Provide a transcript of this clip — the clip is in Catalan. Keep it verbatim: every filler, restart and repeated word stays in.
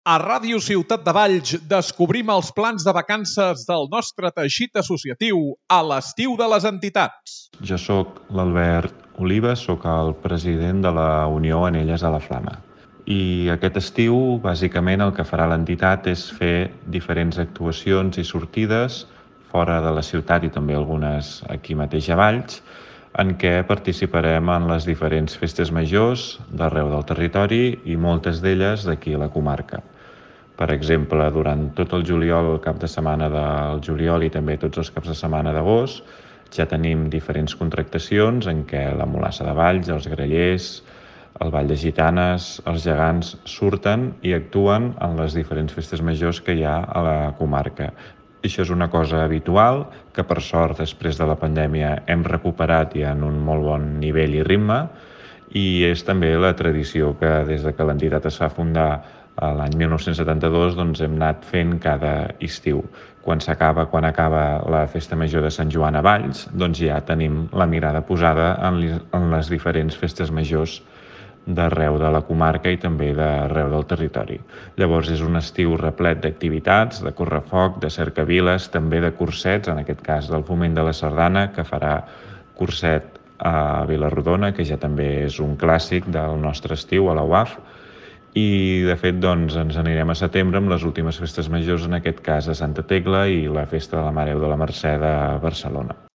A Ràdio Ciutat de Valls descobrim els plans de vacances del nostre teixit associatiu a l'estiu de les entitats. Jo sóc l'Albert Oliva, sóc el president de la Unió Anelles a la Flama. I aquest estiu, bàsicament, el que farà l'entitat és fer diferents actuacions i sortides fora de la ciutat i també algunes aquí mateix a Valls, en què participarem en les diferents festes majors d'arreu del territori i moltes d'elles d'aquí a la comarca. Per exemple, durant tot el juliol, el cap de setmana del juliol i també tots els caps de setmana d'agost, ja tenim diferents contractacions en què la Mulassa de Valls, els Grallers, el Ball de Gitanes, els gegants surten i actuen en les diferents festes majors que hi ha a la comarca. Això és una cosa habitual, que per sort després de la pandèmia hem recuperat ja en un molt bon nivell i ritme, i és també la tradició que des de que l'entitat es va fundar l'any mil nou-cents setanta-dos doncs hem anat fent cada estiu. Quan s'acaba, quan acaba la festa major de Sant Joan a Valls, doncs ja tenim la mirada posada en les diferents festes majors d'arreu de la comarca i també d'arreu del territori. Llavors és un estiu replet d'activitats, de correfoc, de cercaviles, també de cursets, en aquest cas del Foment de la Sardana, que farà curset a Vilarrodona, que ja també és un clàssic del nostre estiu a la U A F, i de fet doncs, ens anirem a setembre amb les últimes festes majors, en aquest cas a Santa Tecla i la Festa de la Mare de la Mercè de Barcelona.